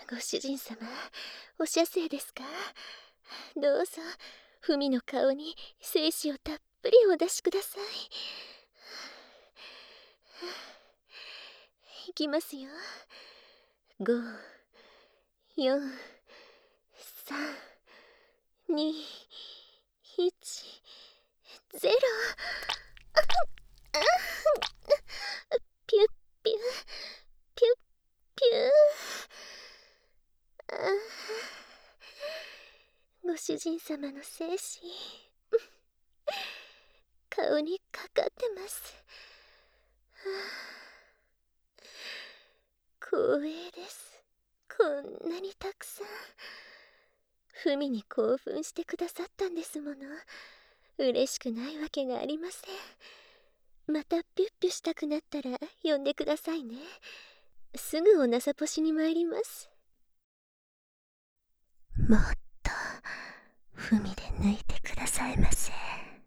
ご主人様、お射精ですか？どうぞ、ふみの顔に精子をたっぷりお出しください。いきますよ。5、4、3、2、1、0。ピュッピュッ、ピュッピュー。ご主人様の精子、顔にかかってます。光栄です。こんなにたくさん。ふみに興奮してくださったんですもの。嬉しくないわけがありません。またピュッピュしたくなったら呼んでくださいね。すぐおなさぽしに参ります。もっとふみで抜いてくださいませ。